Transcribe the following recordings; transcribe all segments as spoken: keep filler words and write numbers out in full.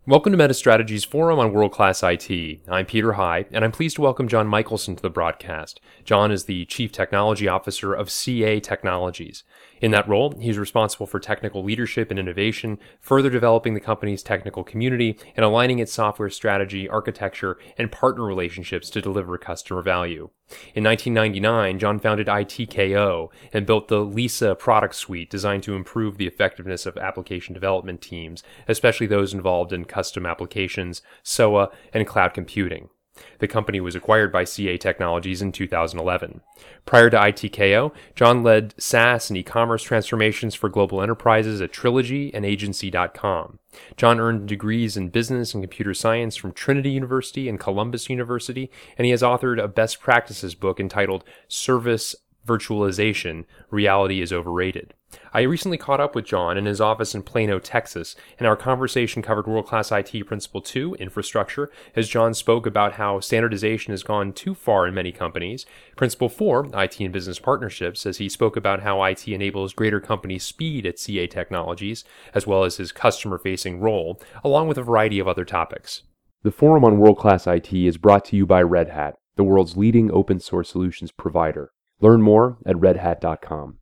Welcome to MetaStrategy's Forum on World-Class I T. I'm Peter High, and I'm pleased to welcome John Michelson to the broadcast. John is the Chief Technology Officer of C A Technologies. In that role, he's responsible for technical leadership and innovation, further developing the company's technical community, and aligning its software strategy, architecture, and partner relationships to deliver customer value. In nineteen ninety-nine, John founded I T K O and built the Lisa product suite designed to improve the effectiveness of application development teams, especially those involved in custom applications, S O A, and cloud computing. The company was acquired by C A Technologies in two thousand eleven. Prior to I T K O, John led SaaS and e-commerce transformations for global enterprises at Trilogy and Agency dot com. John earned degrees in business and computer science from Trinity University and Columbus University, and he has authored a best practices book entitled Service Virtualization: Reality is Overrated. I recently caught up with John in his office in Plano, Texas, and our conversation covered World-Class I T Principle two, Infrastructure, as John spoke about how standardization has gone too far in many companies, Principle four, I T and Business Partnerships, as he spoke about how I T enables greater company speed at C A Technologies, as well as his customer-facing role, along with a variety of other topics. The Forum on World-Class I T is brought to you by Red Hat, the world's leading open-source solutions provider. Learn more at red hat dot com.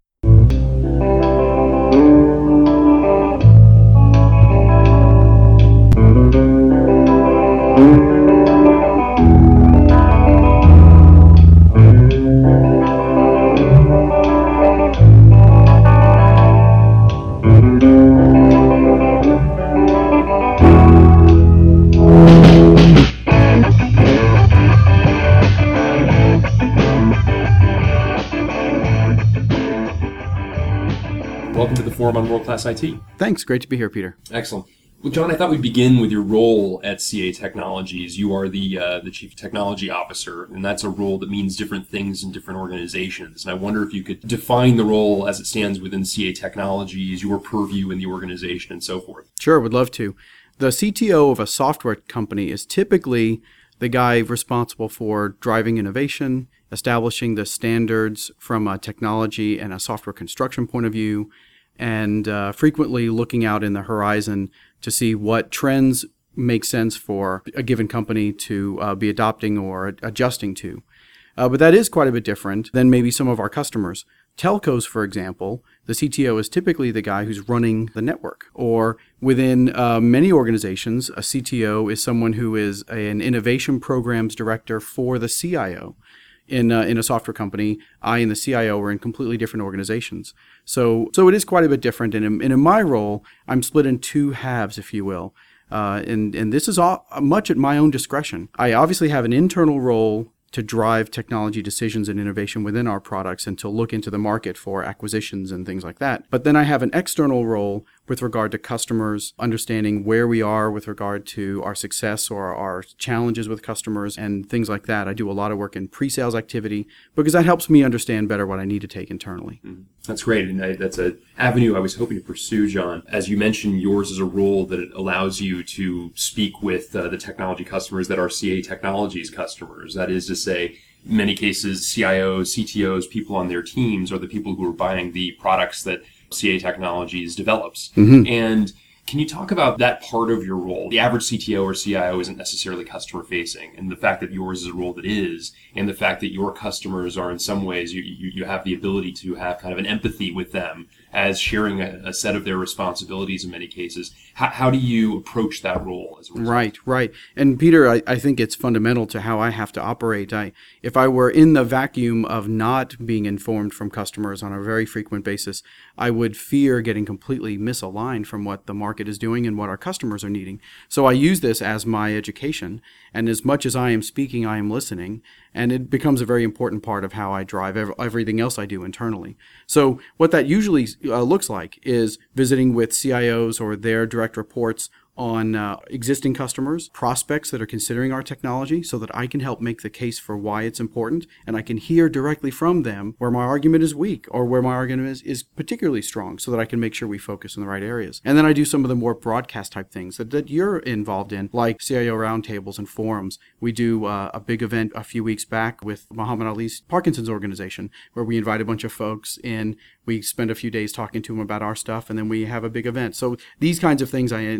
Welcome to the Forum on World-Class I T. Thanks. Great to be here, Peter. Excellent. Well, John, I thought we'd begin with your role at C A Technologies. You are the uh, the Chief Technology Officer, and that's a role that means different things in different organizations. And I wonder if you could define the role as it stands within C A Technologies, your purview in the organization, and so forth. Sure, would love to. The C T O of a software company is typically the guy responsible for driving innovation, establishing the standards from a technology and a software construction point of view, and uh, frequently looking out in the horizon to see what trends make sense for a given company to uh, be adopting or adjusting to. Uh, but that is quite a bit different than maybe some of our customers. Telcos, for example, the C T O is typically the guy who's running the network. Or within uh, many organizations, a C T O is someone who is an innovation programs director for the C I O. In, uh, in a software company, I and the C I O are in completely different organizations. So so it is quite a bit different. And in, and in my role, I'm split in two halves, if you will. Uh, and, and this is all, much at my own discretion. I obviously have an internal role to drive technology decisions and innovation within our products and to look into the market for acquisitions and things like that. But then I have an external role with regard to customers, understanding where we are with regard to our success or our challenges with customers and things like that. I do a lot of work in pre-sales activity because that helps me understand better what I need to take internally. Mm-hmm. That's great, and I, that's an avenue I was hoping to pursue, John. As you mentioned, yours is a role that it allows you to speak with uh, the technology customers that are C A Technologies customers. That is to say, in many cases, C I Os, C T Os, people on their teams are the people who are buying the products that C A Technologies develops. Mm-hmm. And can you talk about that part of your role? The average C T O or C I O isn't necessarily customer facing, and the fact that yours is a role that is, and the fact that your customers are in some ways, you, you, you have the ability to have kind of an empathy with them as sharing a, a set of their responsibilities in many cases. How, how do you approach that role as a result? Right, right. And Peter, I, I think it's fundamental to how I have to operate. I, if I were in the vacuum of not being informed from customers on a very frequent basis, I would fear getting completely misaligned from what the market is doing and what our customers are needing. So I use this as my education. And as much as I am speaking, I am listening. And it becomes a very important part of how I drive ev- everything else I do internally. So what that usually uh, looks like is visiting with C I Os or their direct reports on uh, existing customers, prospects that are considering our technology so that I can help make the case for why it's important, and I can hear directly from them where my argument is weak or where my argument is, is particularly strong so that I can make sure we focus in the right areas. And then I do some of the more broadcast type things that, that you're involved in, like C I O roundtables and forums. We do uh, a big event a few weeks back with Muhammad Ali's Parkinson's organization where we invite a bunch of folks in. We spend a few days talking to them about our stuff, and then we have a big event. So these kinds of things I end up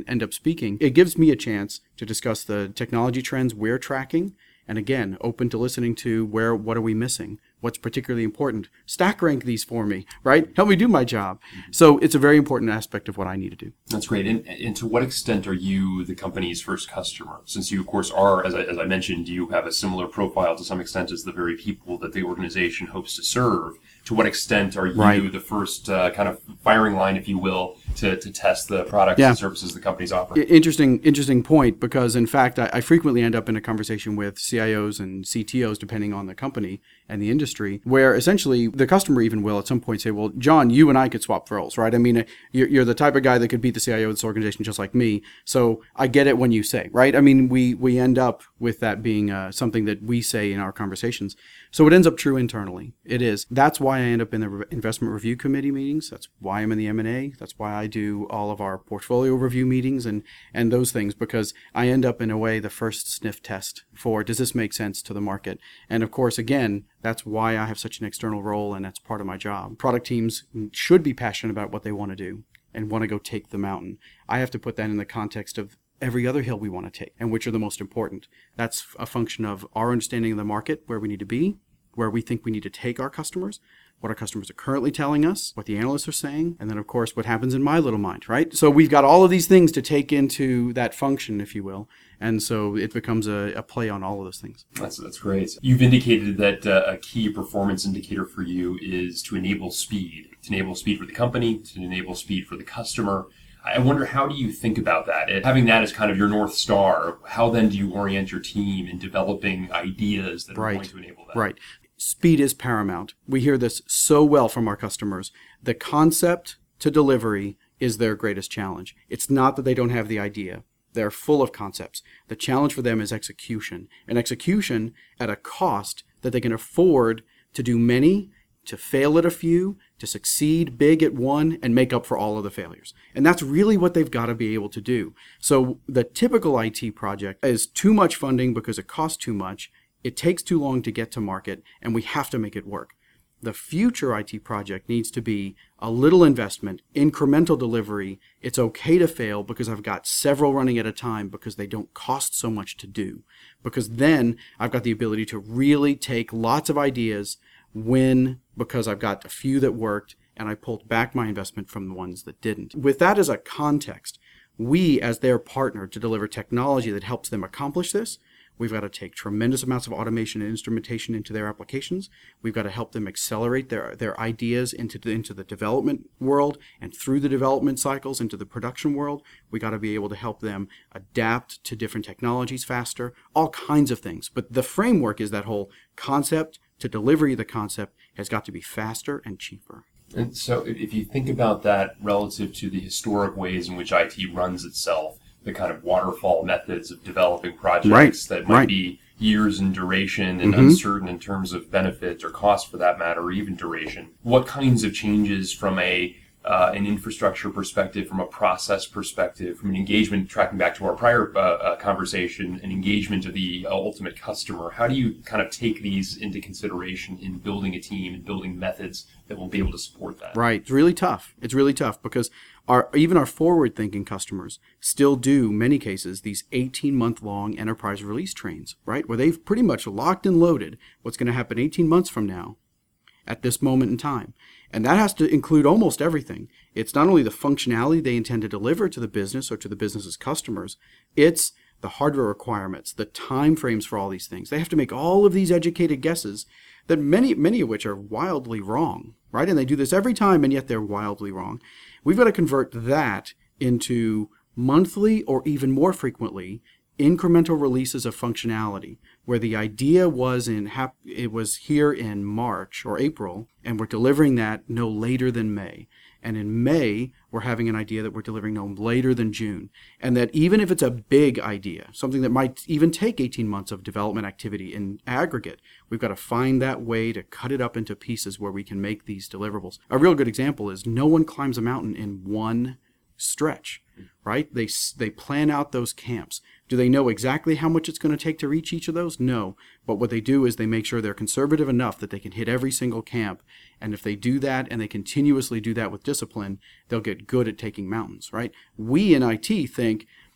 speaking, it gives me a chance to discuss the technology trends we're tracking. And again, open to listening to where, what are we missing? What's particularly important? Stack rank these for me, right? Help me do my job. So it's a very important aspect of what I need to do. That's great. And, and to what extent are you the company's first customer? Since you, of course, are, as I, as I mentioned, you have a similar profile to some extent as the very people that the organization hopes to serve. To what extent are you right. the first uh, kind of firing line, if you will, to, to test the products yeah. and services the company's offering? Interesting, interesting point, because in fact, I, I frequently end up in a conversation with C I Os and C T Os, depending on the company and the industry, where essentially the customer even will at some point say, well, John, you and I could swap roles, right? I mean, you're, you're the type of guy that could beat the C I O of this organization just like me. So I get it when you say, right? I mean, we, we end up with that being uh, something that we say in our conversations. So it ends up true internally. It is. That's why I end up in the re- investment review committee meetings. That's why I'm in the M and A. That's why I do all of our portfolio review meetings and, and those things, because I end up in a way the first sniff test for, does this make sense to the market? And of course, again, that's why I have such an external role, and that's part of my job. Product teams should be passionate about what they want to do and want to go take the mountain. I have to put that in the context of every other hill we want to take and which are the most important. That's a function of our understanding of the market, where we need to be, where we think we need to take our customers, what our customers are currently telling us, what the analysts are saying, and then, of course, what happens in my little mind, right? So we've got all of these things to take into that function, if you will, and so it becomes a, a play on all of those things. That's that's great. You've indicated that uh, a key performance indicator for you is to enable speed, to enable speed for the company, to enable speed for the customer. I wonder, how do you think about that? And having that as kind of your North Star, how then do you orient your team in developing ideas that are right. going to enable that? Right. Speed is paramount. We hear this so well from our customers. The concept to delivery is their greatest challenge. It's not that they don't have the idea. They're full of concepts. The challenge for them is execution, and execution at a cost that they can afford to do many, to fail at a few, to succeed big at one, and make up for all of the failures. And that's really what they've got to be able to do. So the typical I T project is too much funding because it costs too much. It takes too long to get to market, and we have to make it work. The future I T project needs to be a little investment, incremental delivery. It's okay to fail because I've got several running at a time because they don't cost so much to do. Because then I've got the ability to really take lots of ideas, win because I've got a few that worked, and I pulled back my investment from the ones that didn't. With that as a context, we, as their partner to deliver technology that helps them accomplish this, we've got to take tremendous amounts of automation and instrumentation into their applications. We've got to help them accelerate their, their ideas into the, into the development world and through the development cycles into the production world. We've got to be able to help them adapt to different technologies faster, all kinds of things. But the framework is that whole concept to delivery of the concept has got to be faster and cheaper. And so if you think about that relative to the historic ways in which I T runs itself, the kind of waterfall methods of developing projects right, that might right. be years in duration and mm-hmm. uncertain in terms of benefit or cost for that matter, or even duration. What kinds of changes from a uh, an infrastructure perspective, from a process perspective, from an engagement, tracking back to our prior uh, uh, conversation, an engagement of the ultimate customer, how do you kind of take these into consideration in building a team and building methods that will be able to support that? Right. It's really tough. It's really tough because Our, even our forward-thinking customers still do, many cases, these eighteen-month-long enterprise release trains, right? Where they've pretty much locked and loaded what's going to happen eighteen months from now at this moment in time. And that has to include almost everything. It's not only the functionality they intend to deliver to the business or to the business's customers, it's the hardware requirements, the time frames for all these things. They have to make all of these educated guesses that many, many of which are wildly wrong, right? And they do this every time, and yet they're wildly wrong. We've got to convert that into monthly or even more frequently incremental releases of functionality, where the idea was in hap- it was here in March or April, and we're delivering that no later than May. And in May, we're having an idea that we're delivering no later than June. And that even if it's a big idea, something that might even take eighteen months of development activity in aggregate, we've got to find that way to cut it up into pieces where we can make these deliverables. A real good example is no one climbs a mountain in one stretch, right? They they plan out those camps. Do they know exactly how much it's going to take to reach each of those? No. But what they do is they make sure they're conservative enough that they can hit every single camp. And if they do that and they continuously do that with discipline, they'll get good at taking mountains, right? We in I T think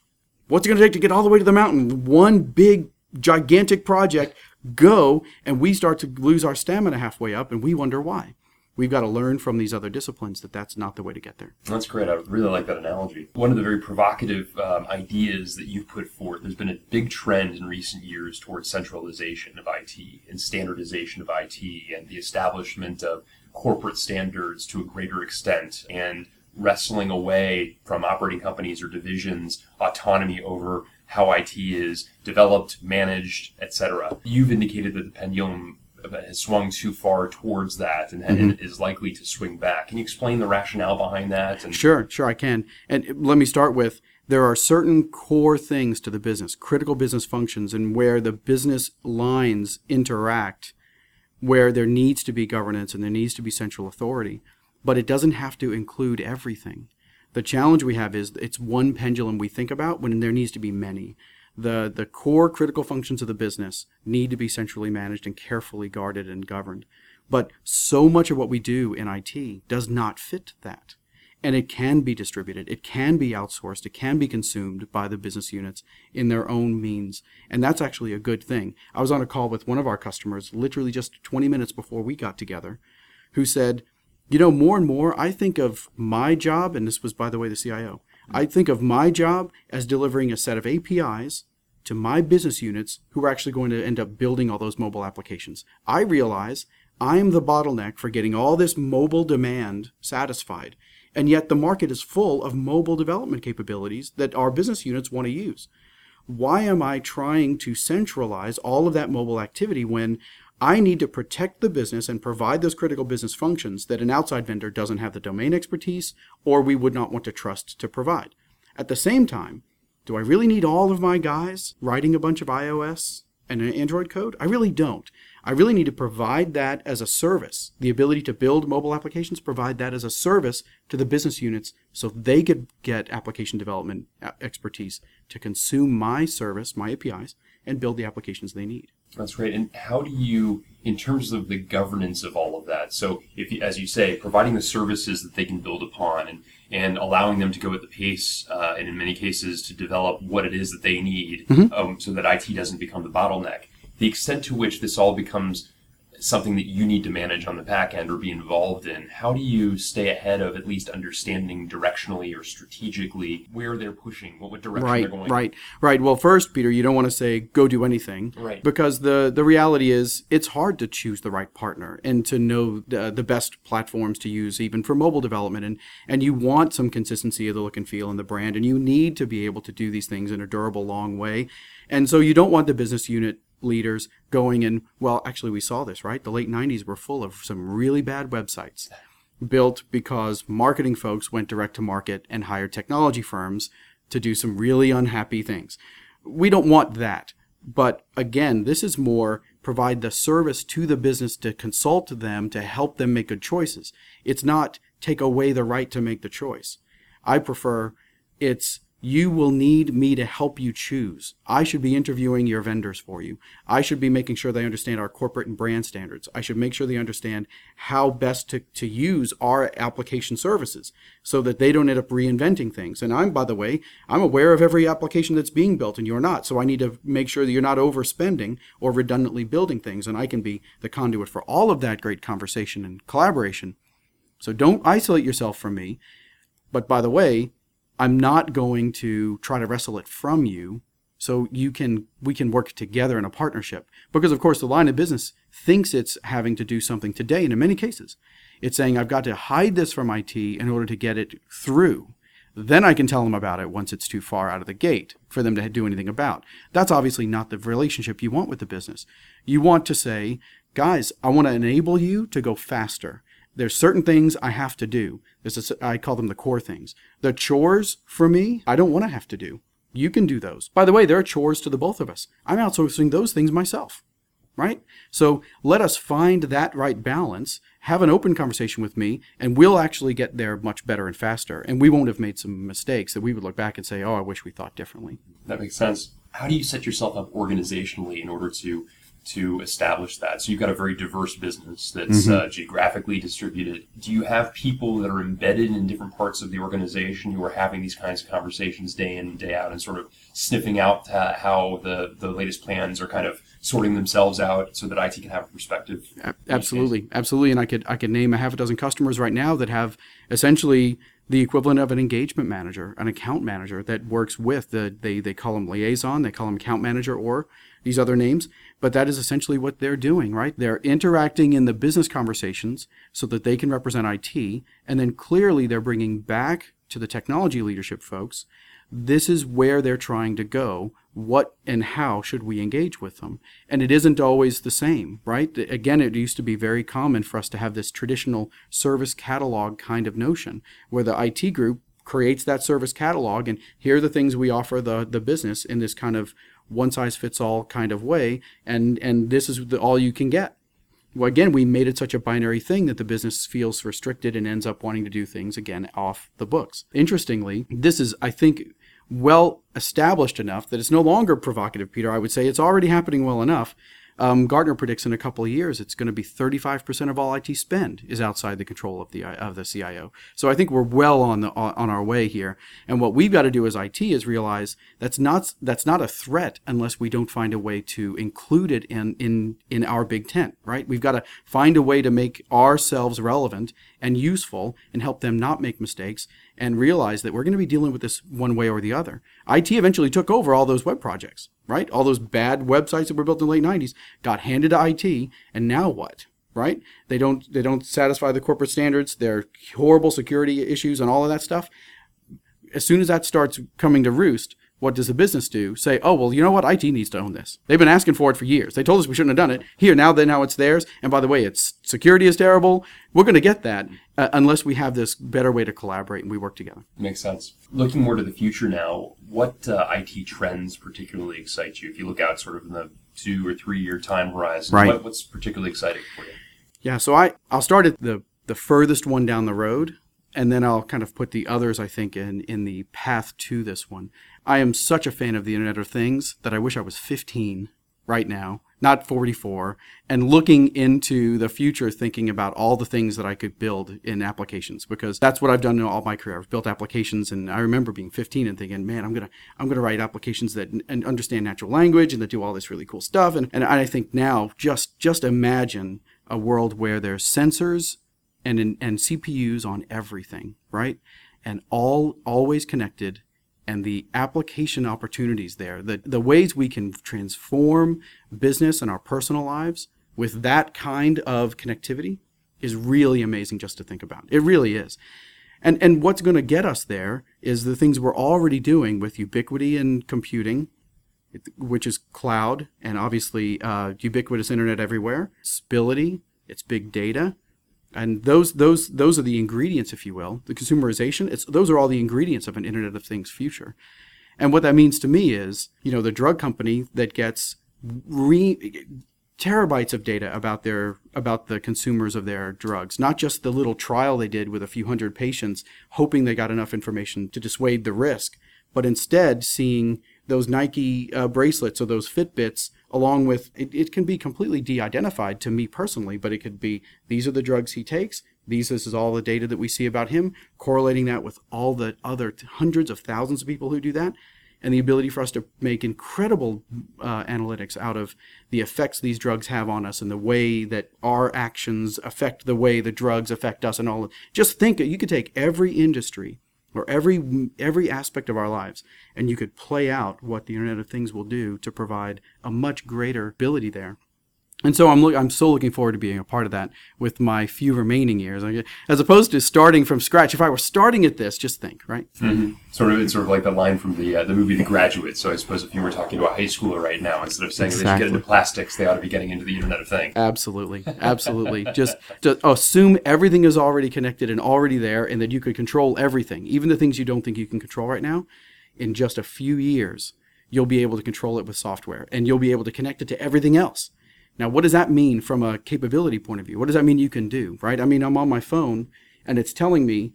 What's it going to take to get all the way to the mountain? One big, gigantic project, go, and we start to lose our stamina halfway up, and we wonder why. We've got to learn from these other disciplines that that's not the way to get there. That's great. I really like that analogy. One of the very provocative um, ideas that you've put forth, there's been a big trend in recent years towards centralization of I T and standardization of I T and the establishment of corporate standards to a greater extent and wrestling away from operating companies or divisions autonomy over how I T is developed, managed, et cetera. You've indicated that the pendulum has swung too far towards that and, mm-hmm. and is likely to swing back. Can you explain the rationale behind that? And- sure, sure I can. And let me start with, there are certain core things to the business, critical business functions, and where the business lines interact, where there needs to be governance and there needs to be central authority, but it doesn't have to include everything. The challenge we have is it's one pendulum we think about when there needs to be many. The the core critical functions of the business need to be centrally managed and carefully guarded and governed. But so much of what we do in I T does not fit that. And it can be distributed. It can be outsourced. It can be consumed by the business units in their own means. And that's actually a good thing. I was on a call with one of our customers literally just twenty minutes before we got together, who said, you know, more and more I think of my job, and this was, by the way, the C I O, I think of my job as delivering a set of A P Is to my business units who are actually going to end up building all those mobile applications. I realize I'm the bottleneck for getting all this mobile demand satisfied, and yet the market is full of mobile development capabilities that our business units want to use. Why am I trying to centralize all of that mobile activity when I need to protect the business and provide those critical business functions that an outside vendor doesn't have the domain expertise or we would not want to trust to provide? At the same time, do I really need all of my guys writing a bunch of iOS and Android code? I really don't. I really need to provide that as a service. The ability to build mobile applications, provide that as a service to the business units so they could get application development expertise to consume my service, my A P Is, and build the applications they need. That's great. And how do you, in terms of the governance of all of that, so if, you, as you say, providing the services that they can build upon and, and allowing them to go at the pace, uh, and in many cases to develop what it is that they need, mm-hmm. um, so that I T doesn't become the bottleneck, the extent to which this all becomes something that you need to manage on the back end or be involved in, how do you stay ahead of at least understanding directionally or strategically where they're pushing, what, what direction right, they're going? Right, right. Well, first, Peter, you don't want to say, go do anything. Right. Because the, the reality is it's hard to choose the right partner and to know the, the best platforms to use even for mobile development. And, and you want some consistency of the look and feel and the brand, and you need to be able to do these things in a durable, long way. And so you don't want the business unit leaders going and, well, actually we saw this, right? The late nineties were full of some really bad websites built because marketing folks went direct to market and hired technology firms to do some really unhappy things. We don't want that. But again, this is more provide the service to the business to consult them to help them make good choices. It's not take away the right to make the choice. I prefer it's you will need me to help you choose. I should be interviewing your vendors for you. I should be making sure they understand our corporate and brand standards. I should make sure they understand how best to, to use our application services so that they don't end up reinventing things. And I'm, by the way, I'm aware of every application that's being built and you're not. So I need to make sure that you're not overspending or redundantly building things. And I can be the conduit for all of that great conversation and collaboration. So don't isolate yourself from me. But by the way, I'm not going to try to wrestle it from you so you can we can work together in a partnership. Because, of course, the line of business thinks it's having to do something today, and in many cases, it's saying I've got to hide this from I T in order to get it through. Then I can tell them about it once it's too far out of the gate for them to do anything about. That's obviously not the relationship you want with the business. You want to say, guys, I want to enable you to go faster. There's certain things I have to do. This is, I call them the core things. The chores, for me, I don't want to have to do. You can do those. By the way, there are chores to the both of us. I'm outsourcing those things myself, right? So let us find that right balance, have an open conversation with me, and we'll actually get there much better and faster. And we won't have made some mistakes that we would look back and say, oh, I wish we thought differently. That makes sense. How do you set yourself up organizationally in order to to establish that? So you've got a very diverse business that's mm-hmm. uh, geographically distributed. Do you have people that are embedded in different parts of the organization who are having these kinds of conversations day in and day out and sort of sniffing out uh, how the, the latest plans are kind of sorting themselves out so that I T can have a perspective? Absolutely. Absolutely. And I could I could name a half a dozen customers right now that have essentially the equivalent of an engagement manager, an account manager that works with the, they, they call them liaison, they call them account manager or these other names, but that is essentially what they're doing, right? They're interacting in the business conversations so that they can represent I T, and then clearly they're bringing back to the technology leadership folks, this is where they're trying to go. What and how should we engage with them? And it isn't always the same, right? Again, it used to be very common for us to have this traditional service catalog kind of notion where the I T group creates that service catalog and here are the things we offer the, the business in this kind of one-size-fits-all kind of way, and, and this is the, all you can get. Well, again, we made it such a binary thing that the business feels restricted and ends up wanting to do things, again, off the books. Interestingly, this is, I think, well established enough that it's no longer provocative, Peter. I would say it's already happening well enough. Um, Gartner predicts in a couple of years it's going to be thirty-five percent of all I T spend is outside the control of the of the C I O. So I think we're well on the on our way here. And what we've got to do as I T is realize that's not that's not a threat unless we don't find a way to include it in in in our big tent, right? We've got to find a way to make ourselves relevant and useful and help them not make mistakes and realize that we're going to be dealing with this one way or the other. I T eventually took over all those web projects, right? All those bad websites that were built in the late nineties got handed to I T, and now what, right? They don't they don't satisfy the corporate standards. They're horrible security issues and all of that stuff. As soon as that starts coming to roost, what does the business do? Say, oh, well, you know what? I T needs to own this. They've been asking for it for years. They told us we shouldn't have done it. Here, now that now it's theirs. And by the way, its security is terrible. We're going to get that uh, unless we have this better way to collaborate and we work together. Makes sense. Looking more to the future now, what uh, I T trends particularly excite you? If you look out sort of in the two or three year time horizon, right. what, what's particularly exciting for you? Yeah, so I, I'll start at the, the furthest one down the road. And then I'll kind of put the others, I think, in, in the path to this one. I am such a fan of the Internet of Things that I wish I was fifteen right now, not forty-four, and looking into the future, thinking about all the things that I could build in applications, because that's what I've done in all my career. I've built applications, and I remember being fifteen and thinking, man, I'm gonna I'm gonna write applications that and understand natural language and that do all this really cool stuff. And and I think now, just just imagine a world where there's sensors and and C P Us on everything, right? And all always connected, and the application opportunities there, the, the ways we can transform business and our personal lives with that kind of connectivity is really amazing just to think about. It really is. And and what's going to get us there is the things we're already doing with ubiquity in computing, which is cloud, and obviously uh, ubiquitous internet everywhere, stability, it's big data. And those those those are the ingredients, if you will. The consumerization, it's those are all the ingredients of an Internet of Things future. And what that means to me is, you know, the drug company that gets re- terabytes of data about their about the consumers of their drugs, not just the little trial they did with a few hundred patients, hoping they got enough information to dissuade the risk, but instead seeing those Nike uh, bracelets or those Fitbits along with, it, it can be completely de-identified to me personally, but it could be, these are the drugs he takes, these this is all the data that we see about him, correlating that with all the other hundreds of thousands of people who do that, and the ability for us to make incredible uh, analytics out of the effects these drugs have on us and the way that our actions affect the way the drugs affect us and all. Just think, you could take every industry or every every aspect of our lives, and you could play out what the Internet of Things will do to provide a much greater ability there. And so I'm look, I'm so looking forward to being a part of that with my few remaining years, as opposed to starting from scratch. If I were starting at this, just think, right? Mm-hmm. Sort of, it's sort of like the line from the uh, the movie The Graduate. So I suppose if you were talking to a high schooler right now, instead of saying exactly. they should get into plastics, they ought to be getting into the Internet of Things. Absolutely, absolutely. just, just assume everything is already connected and already there, and that you could control everything, even the things you don't think you can control right now. In just a few years, you'll be able to control it with software, and you'll be able to connect it to everything else. Now, what does that mean from a capability point of view? What does that mean you can do, right? I mean, I'm on my phone, and it's telling me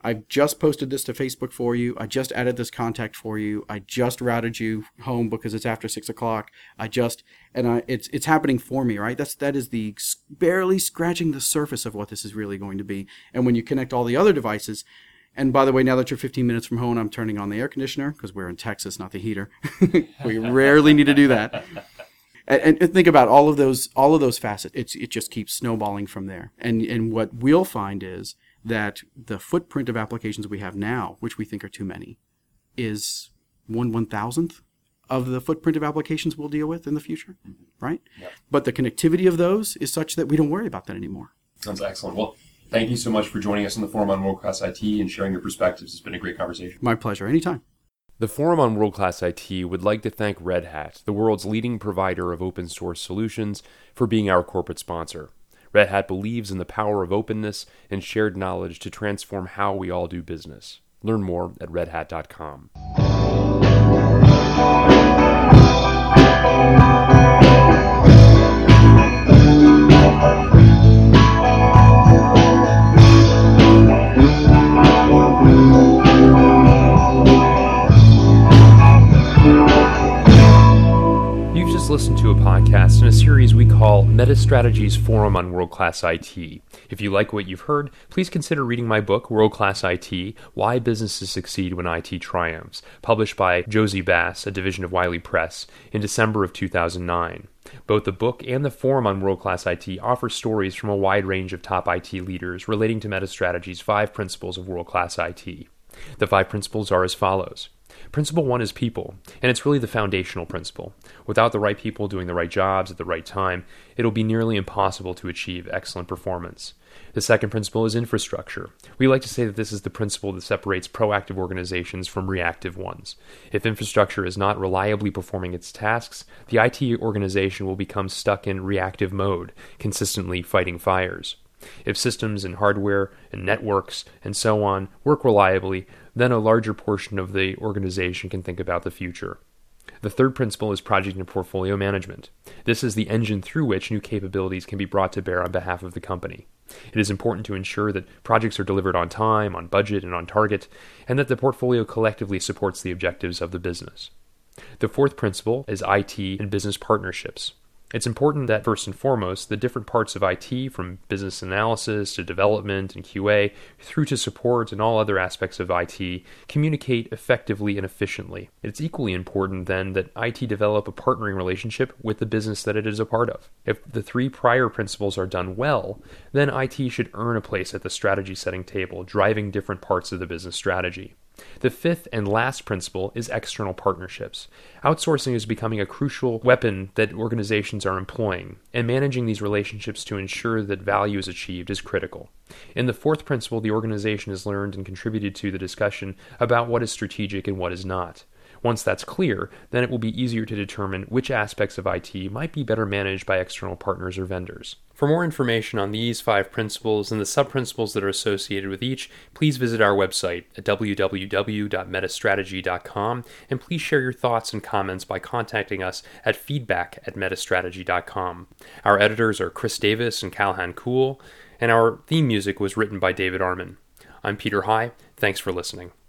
I've just posted this to Facebook for you. I just added this contact for you. I just routed you home because it's after six o'clock. I just, and I, it's it's happening for me, right? That's that is the barely scratching the surface of what this is really going to be. And when you connect all the other devices, and by the way, now that you're fifteen minutes from home, I'm turning on the air conditioner because we're in Texas, not the heater. We rarely need to do that. And, and think about all of those all of those facets. It's it just keeps snowballing from there. And and what we'll find is that the footprint of applications we have now, which we think are too many, is one one thousandth of the footprint of applications we'll deal with in the future, right? Yep. But the connectivity of those is such that we don't worry about that anymore. That's excellent. Well, thank you so much for joining us on the Forum on World Class I T and sharing your perspectives. It's been a great conversation. My pleasure. Anytime. The Forum on World Class I T would like to thank Red Hat, the world's leading provider of open source solutions, for being our corporate sponsor. Red Hat believes in the power of openness and shared knowledge to transform how we all do business. Learn more at red hat dot com. Listen to a podcast in a series we call MetaStrategy's Forum on World Class I T. If you like what you've heard, please consider reading my book, World Class I T, Why Businesses Succeed When I T Triumphs, published by Josie Bass, a division of Wiley Press, in December of two thousand nine. Both the book and the Forum on World Class I T offer stories from a wide range of top I T leaders relating to MetaStrategy's five principles of World Class I T. The five principles are as follows. Principle one is people, and it's really the foundational principle. Without the right people doing the right jobs at the right time, it'll be nearly impossible to achieve excellent performance. The second principle is infrastructure. We like to say that this is the principle that separates proactive organizations from reactive ones. If infrastructure is not reliably performing its tasks, the I T organization will become stuck in reactive mode, consistently fighting fires. If systems and hardware and networks and so on work reliably, then a larger portion of the organization can think about the future. The third principle is project and portfolio management. This is the engine through which new capabilities can be brought to bear on behalf of the company. It is important to ensure that projects are delivered on time, on budget, and on target, and that the portfolio collectively supports the objectives of the business. The fourth principle is I T and business partnerships. It's important that, first and foremost, the different parts of I T, from business analysis to development and Q A, through to support and all other aspects of I T, communicate effectively and efficiently. It's equally important, then, that I T develop a partnering relationship with the business that it is a part of. If the three prior principles are done well, then I T should earn a place at the strategy-setting table, driving different parts of the business strategy. The fifth and last principle is external partnerships. Outsourcing is becoming a crucial weapon that organizations are employing, and managing these relationships to ensure that value is achieved is critical. In the fourth principle, the organization has learned and contributed to the discussion about what is strategic and what is not. Once that's clear, then it will be easier to determine which aspects of I T might be better managed by external partners or vendors. For more information on these five principles and the sub-principles that are associated with each, please visit our website at w w w dot metastrategy dot com, and please share your thoughts and comments by contacting us at feedback at metastrategy dot com. Our editors are Chris Davis and Calhan Kuhl, and our theme music was written by David Arman. I'm Peter High. Thanks for listening.